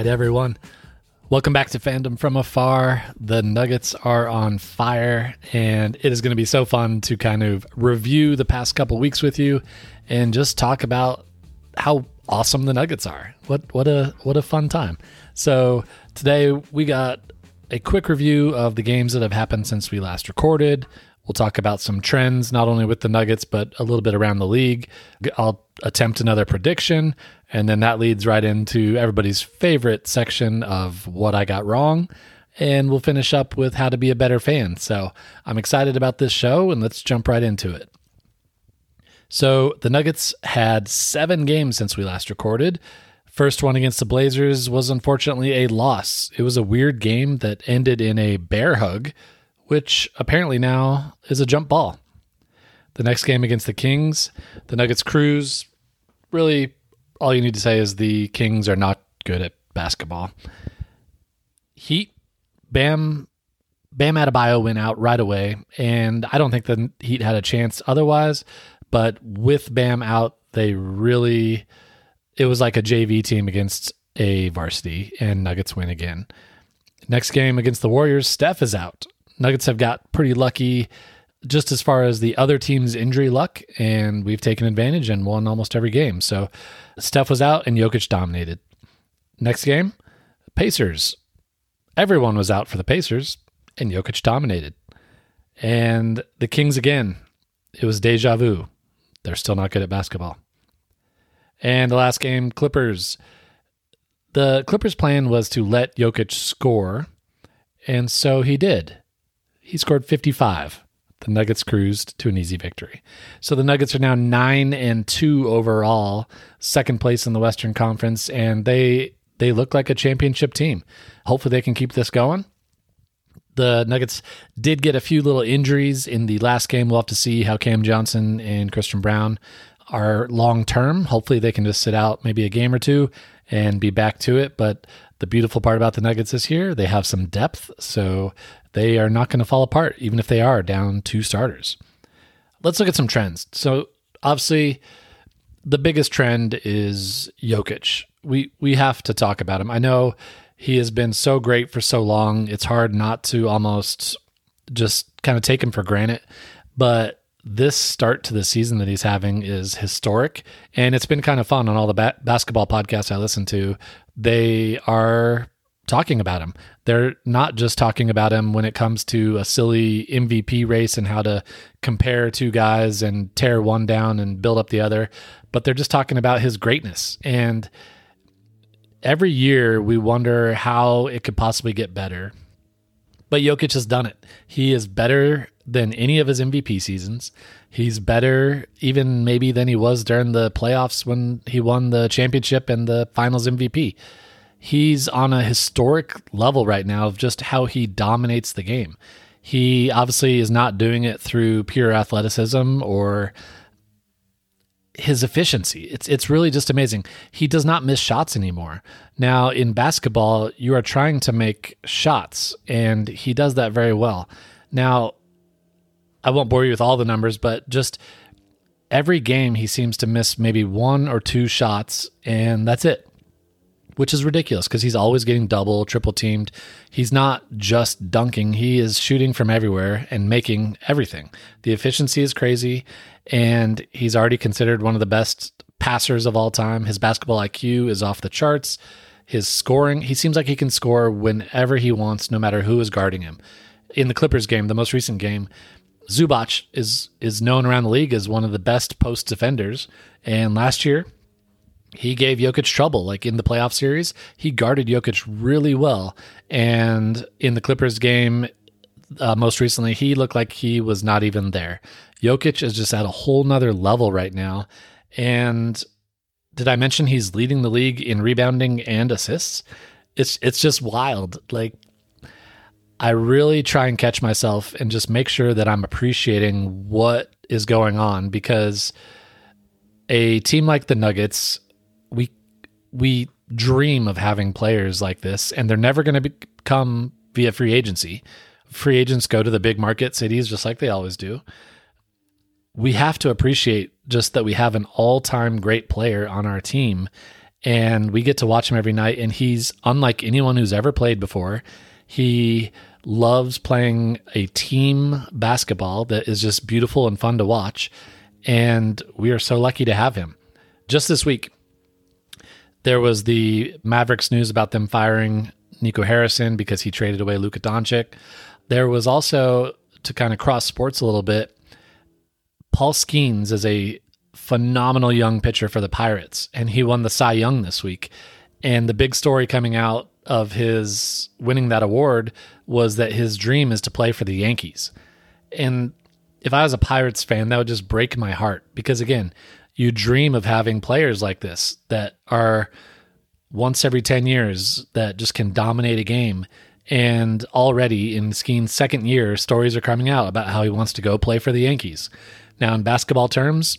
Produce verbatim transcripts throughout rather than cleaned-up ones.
right, everyone. Welcome back to Fandom from Afar. The Nuggets are on fire, and it is going to be so fun to kind of review the past couple weeks with you and just talk about how awesome the Nuggets are. What what a what a fun time. So today we got a quick review of the games that have happened since we last recorded. We'll talk about some trends, not only with the Nuggets, but a little bit around the league. I'll attempt another prediction, and then that leads right into everybody's favorite section of what I got wrong, and we'll finish up with how to be a better fan. So I'm excited about this show, and let's jump right into it. So the Nuggets had seven games since we last recorded. First one against the Blazers was unfortunately a loss. It was a weird game that ended in a bear hug, which apparently now is a jump ball. The next game against the Kings, the Nuggets cruise. Really, all you need to say is the Kings are not good at basketball. Heat, Bam, Bam Adebayo went out right away, and I don't think the Heat had a chance otherwise, but with Bam out, they really, it was like a J V team against a varsity, and Nuggets win again. Next game against the Warriors, Steph is out. Nuggets have got pretty lucky just as far as the other team's injury luck, and we've taken advantage and won almost every game. So Steph was out and Jokic dominated. Next game, Pacers. Everyone was out for the Pacers, and Jokic dominated. And the Kings again, it was deja vu. They're still not good at basketball. And the last game, Clippers. The Clippers' plan was to let Jokic score, and so he did. He scored fifty-five. The Nuggets cruised to an easy victory. So the Nuggets are now nine and two overall, second place in the Western Conference, and they they look like a championship team. Hopefully they can keep this going. The Nuggets did get a few little injuries in the last game. We'll have to see how Cam Johnson and Christian Brown are long-term. Hopefully they can just sit out maybe a game or two and be back to it. But the beautiful part about the Nuggets this year, they have some depth, so they are not going to fall apart, even if they are down two starters. Let's look at some trends. So obviously, the biggest trend is Jokic. We we have to talk about him. I know he has been so great for so long. It's hard not to almost just kind of take him for granted. But this start to the season that he's having is historic, and it's been kind of fun on all the ba- basketball podcasts I listen to. They are talking about him. They're not just talking about him when it comes to a silly M V P race and how to compare two guys and tear one down and build up the other, but they're just talking about his greatness. And every year we wonder how it could possibly get better. But Jokic has done it. He is better than any of his M V P seasons. He's better even maybe than he was during the playoffs when he won the championship and the finals M V P. He's on a historic level right now of just how he dominates the game. He obviously is not doing it through pure athleticism or his efficiency. It's it's really just amazing. He does not miss shots anymore. Now, in basketball, you are trying to make shots, and he does that very well. Now, I won't bore you with all the numbers, but just every game he seems to miss maybe one or two shots, and that's it. Which is ridiculous because he's always getting double, triple teamed. He's not just dunking. He is shooting from everywhere and making everything. The efficiency is crazy, and he's already considered one of the best passers of all time. His basketball I Q is off the charts. His scoring, he seems like he can score whenever he wants, no matter who is guarding him. In the Clippers game, the most recent game, Zubac is, is known around the league as one of the best post defenders, and last year, he gave Jokic trouble. Like in the playoff series, he guarded Jokic really well. And in the Clippers game, uh, most recently, he looked like he was not even there. Jokic is just at a whole nother level right now. And did I mention he's leading the league in rebounding and assists? It's it's just wild. Like, I really try and catch myself and just make sure that I'm appreciating what is going on, because a team like the Nuggets, we we dream of having players like this, and they're never going to come via free agency. Free agents go to the big market cities just like they always do. We have to appreciate just that we have an all-time great player on our team, and we get to watch him every night, and he's unlike anyone who's ever played before. He loves playing a team basketball that is just beautiful and fun to watch, and we are so lucky to have him. Just this week, there was the Mavericks news about them firing Nico Harrison because he traded away Luka Doncic. There was also, to kind of cross sports a little bit, Paul Skeens is a phenomenal young pitcher for the Pirates, and he won the Cy Young this week. And the big story coming out of his winning that award was that his dream is to play for the Yankees. And if I was a Pirates fan, that would just break my heart, because again, you dream of having players like this that are once every ten years that just can dominate a game. And already in Skeen's second year, stories are coming out about how he wants to go play for the Yankees. Now, in basketball terms,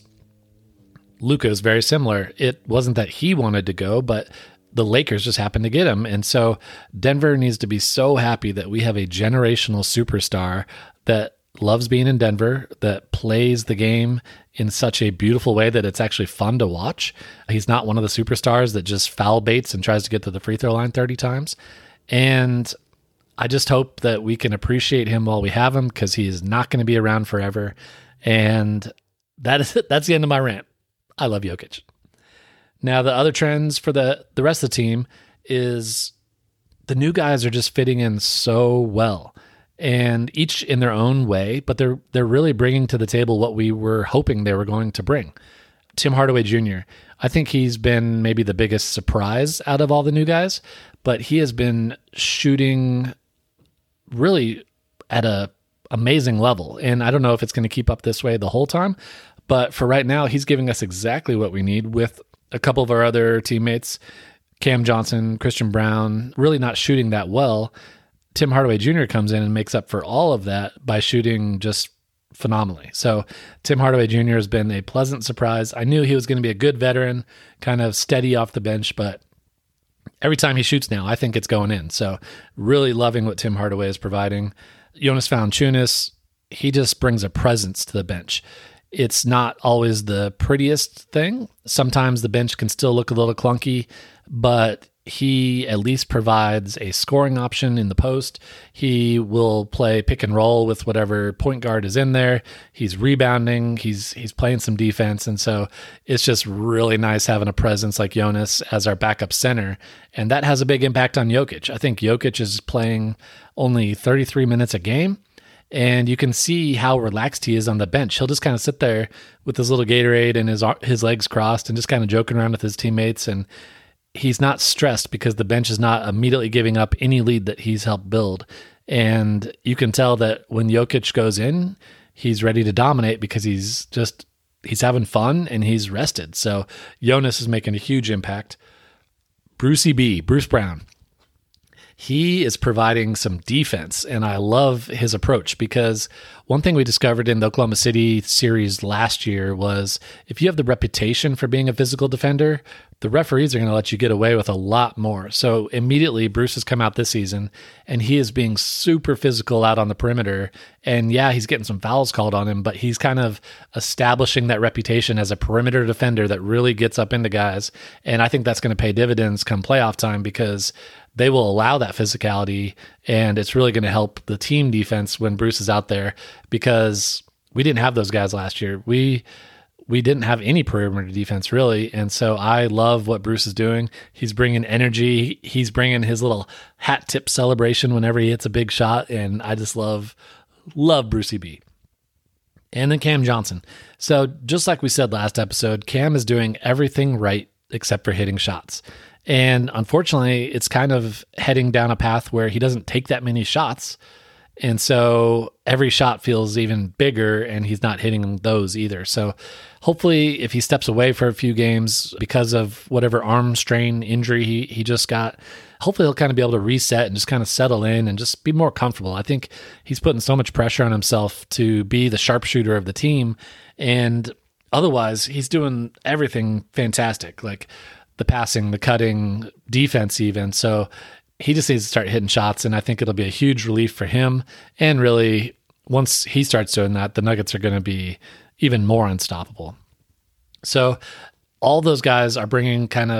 Luka is very similar. It wasn't that he wanted to go, but the Lakers just happened to get him. And so Denver needs to be so happy that we have a generational superstar that loves being in Denver, that plays the game in such a beautiful way that it's actually fun to watch. He's not one of the superstars that just foul baits and tries to get to the free throw line thirty times. And I just hope that we can appreciate him while we have him, because he is not going to be around forever. And that is it. That's the end of my rant. I love Jokic. Now, the other trends for the, the rest of the team is the new guys are just fitting in so well, and each in their own way, but they're they're really bringing to the table what we were hoping they were going to bring. Tim Hardaway Junior, I think he's been maybe the biggest surprise out of all the new guys, but he has been shooting really at a amazing level. And I don't know if it's going to keep up this way the whole time, but for right now, he's giving us exactly what we need, with a couple of our other teammates, Cam Johnson, Christian Brown, really not shooting that well. Tim Hardaway Junior comes in and makes up for all of that by shooting just phenomenally. So Tim Hardaway Junior has been a pleasant surprise. I knew he was going to be a good veteran, kind of steady off the bench, but every time he shoots now, I think it's going in. So really loving what Tim Hardaway is providing. Jonas Valanciunas, he just brings a presence to the bench. It's not always the prettiest thing. Sometimes the bench can still look a little clunky, but he at least provides a scoring option in the post. He will play pick and roll with whatever point guard is in there. He's rebounding. He's he's playing some defense. And so it's just really nice having a presence like Jonas as our backup center. And that has a big impact on Jokic. I think Jokic is playing only thirty-three minutes a game, and you can see how relaxed he is on the bench. He'll just kind of sit there with his little Gatorade and his his legs crossed and just kind of joking around with his teammates. And he's not stressed because the bench is not immediately giving up any lead that he's helped build. And you can tell that when Jokic goes in, he's ready to dominate because he's just, he's having fun and he's rested. So Jonas is making a huge impact. Brucey B, Bruce Brown, he is providing some defense, and I love his approach, because one thing we discovered in the Oklahoma City series last year was if you have the reputation for being a physical defender, the referees are going to let you get away with a lot more. So immediately Bruce has come out this season and he is being super physical out on the perimeter. And yeah, he's getting some fouls called on him, but he's kind of establishing that reputation as a perimeter defender that really gets up into guys. And I think that's going to pay dividends come playoff time, because they will allow that physicality, and it's really going to help the team defense when Bruce is out there, because we didn't have those guys last year. We we didn't have any perimeter defense really, and so I love what Bruce is doing. He's bringing energy. He's bringing his little hat tip celebration whenever he hits a big shot, and I just love love Brucey B. And then Cam Johnson. So just like we said last episode, Cam is doing everything right except for hitting shots. And unfortunately, it's kind of heading down a path where he doesn't take that many shots. And so every shot feels even bigger, and he's not hitting those either. So hopefully if he steps away for a few games because of whatever arm strain injury he, he just got, hopefully he'll kind of be able to reset and just kind of settle in and just be more comfortable. I think he's putting so much pressure on himself to be the sharpshooter of the team. And otherwise, he's doing everything fantastic. Like the passing, the cutting, defense even. So he just needs to start hitting shots, and I think it'll be a huge relief for him. And really, once he starts doing that, the Nuggets are going to be even more unstoppable. So all those guys are bringing kind of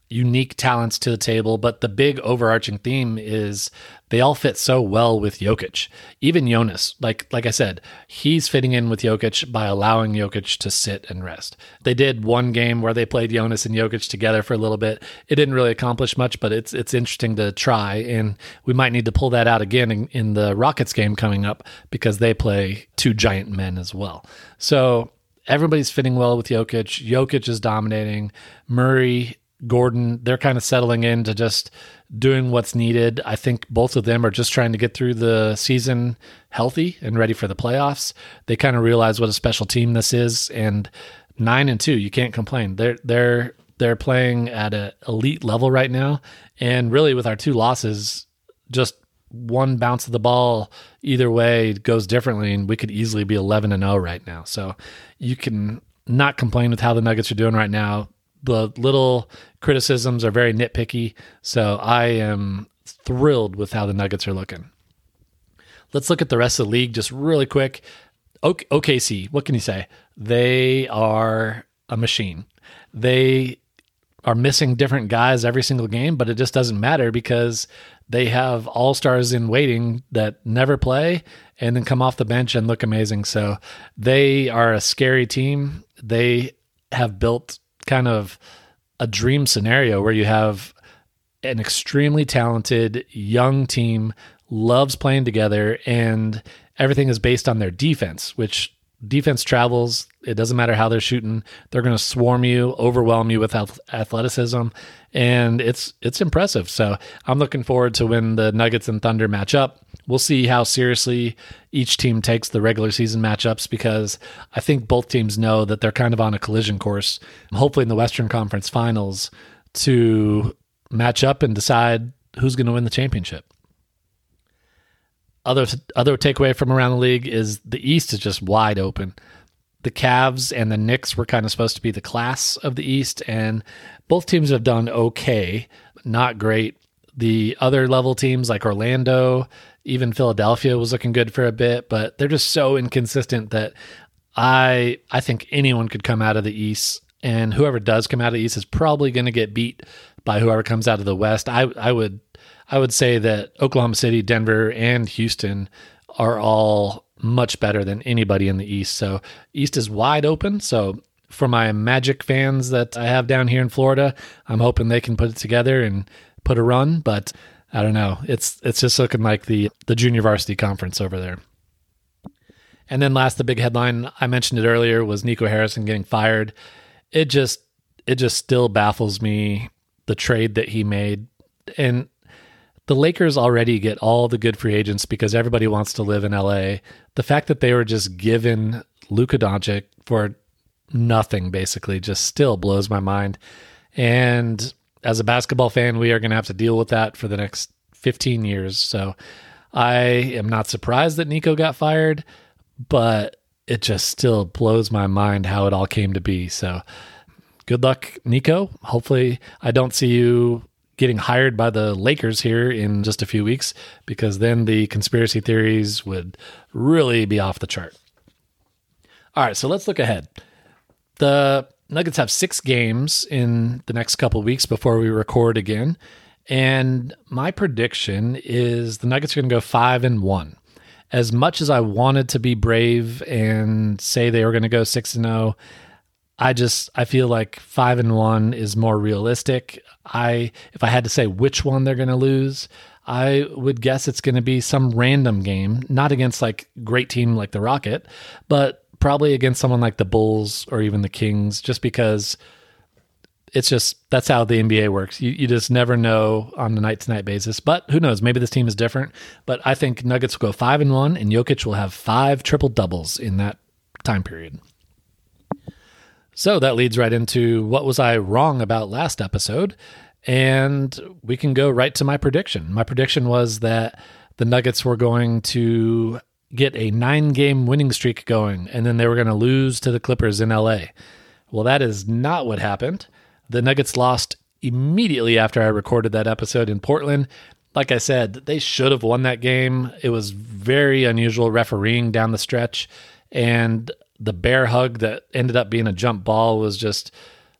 unique talents to the table, but the big overarching theme is they all fit so well with Jokic. Even Jonas, like like I said, he's fitting in with Jokic by allowing Jokic to sit and rest. They did one game where they played Jonas and Jokic together for a little bit. It didn't really accomplish much, but it's it's interesting to try, and we might need to pull that out again in, in the Rockets game coming up because they play two giant men as well. So everybody's fitting well with Jokic. Jokic is dominating. Murray, Gordon, they're kind of settling into just doing what's needed. I think both of them are just trying to get through the season healthy and ready for the playoffs. They kind of realize what a special team this is, and nine and two, you can't complain. They're they're they're playing at an elite level right now, and really with our two losses, just one bounce of the ball either way goes differently, and we could easily be eleven and oh right now. So you can not complain with how the Nuggets are doing right now. The little criticisms are very nitpicky, so I am thrilled with how the Nuggets are looking. Let's look at the rest of the league just really quick. O K C, what can you say? They are a machine. They are missing different guys every single game, but it just doesn't matter because they have all-stars in waiting that never play and then come off the bench and look amazing. So they are a scary team. They have built kind of a dream scenario where you have an extremely talented young team, loves playing together, and everything is based on their defense, which defense travels. It doesn't matter how they're shooting. They're going to swarm you, overwhelm you with athleticism, and it's it's impressive. So I'm looking forward to when the Nuggets and Thunder match up. We'll see how seriously each team takes the regular season matchups because I think both teams know that they're kind of on a collision course, hopefully in the Western Conference Finals, to match up and decide who's going to win the championship. Other other takeaway from around the league is the East is just wide open. The Cavs and the Knicks were kind of supposed to be the class of the East, and both teams have done okay, not great. The other level teams like Orlando, even Philadelphia was looking good for a bit, but they're just so inconsistent that I I think anyone could come out of the East, and whoever does come out of the East is probably going to get beat by whoever comes out of the West. I I would I would say that Oklahoma City, Denver, and Houston are all much better than anybody in the East. So East is wide open. So for my Magic fans that I have down here in Florida, I'm hoping they can put it together and put a run, but I don't know. It's it's just looking like the the junior varsity conference over there. And then last, the big headline, I mentioned it earlier, was Nico Harrison getting fired. It just it just still baffles me, the trade that he made. And the Lakers already get all the good free agents because everybody wants to live in L A. The fact that they were just given Luka Doncic for nothing, basically, just still blows my mind. And as a basketball fan, we are going to have to deal with that for the next fifteen years. So I am not surprised that Nico got fired, but it just still blows my mind how it all came to be. So good luck, Nico. Hopefully I don't see you getting hired by the Lakers here in just a few weeks, because then the conspiracy theories would really be off the chart. All right, so let's look ahead. The Nuggets have six games in the next couple of weeks before we record again. And my prediction is the Nuggets are going to go five and one. As much as I wanted to be brave and say they were going to go six and oh, I just, I feel like five and one is more realistic. I, if I had to say which one they're going to lose, I would guess it's going to be some random game, not against like great team like the Rocket, but probably against someone like the Bulls or even the Kings, just because it's just, that's how the N B A works. You, you just never know on a night to night basis, but who knows? Maybe this team is different, but I think Nuggets will go five and one and Jokic will have five triple doubles in that time period. So that leads right into what was I wrong about last episode, and we can go right to my prediction. My prediction was that the Nuggets were going to get a nine-game winning streak going, and then they were going to lose to the Clippers in L A. Well, that is not what happened. The Nuggets lost immediately after I recorded that episode in Portland. Like I said, they should have won that game. It was very unusual refereeing down the stretch, and the bear hug that ended up being a jump ball was just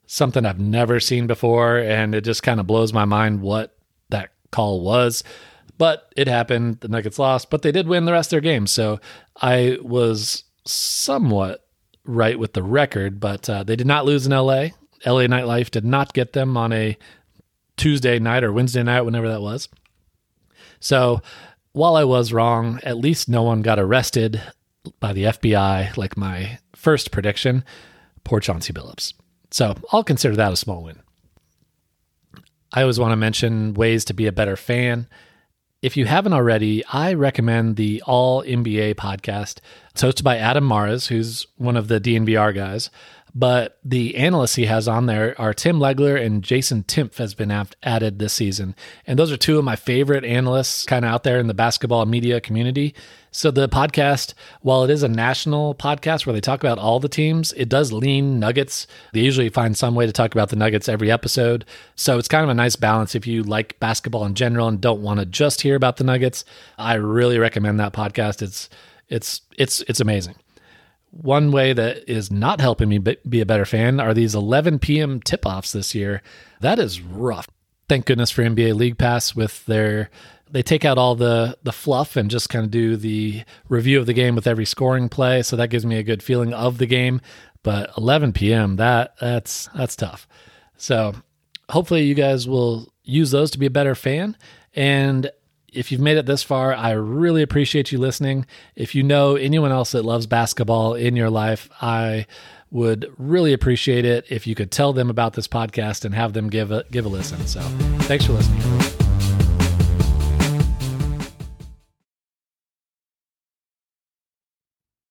something I've never seen before, and it just kind of blows my mind what that call was. But it happened. The Nuggets lost, but they did win the rest of their games. So I was somewhat right with the record, but uh, they did not lose in L A. L A Nightlife did not get them on a Tuesday night or Wednesday night, whenever that was. So while I was wrong, at least no one got arrested by the F B I like my first prediction. Poor Chauncey Billups. So I'll consider that a small win. I always want to mention ways to be a better fan. If you haven't already, I recommend the All N B A podcast. It's hosted by Adam Mares, who's one of the D N V R guys. But the analysts he has on there are Tim Legler and Jason Timpf has been added this season. And those are two of my favorite analysts kind of out there in the basketball media community. So the podcast, while it is a national podcast where they talk about all the teams, it does lean Nuggets. They usually find some way to talk about the Nuggets every episode. So it's kind of a nice balance if you like basketball in general and don't want to just hear about the Nuggets. I really recommend that podcast. It's it's it's it's amazing. One way that is not helping me be a better fan are these eleven p.m. tip-offs this year. That is rough. Thank goodness for N B A League Pass with their, they take out all the, the fluff and just kind of do the review of the game with every scoring play. So that gives me a good feeling of the game. But eleven p.m., that that's that's tough. So hopefully you guys will use those to be a better fan. And if you've made it this far, I really appreciate you listening. If you know anyone else that loves basketball in your life, I would really appreciate it if you could tell them about this podcast and have them give a, give a listen. So thanks for listening.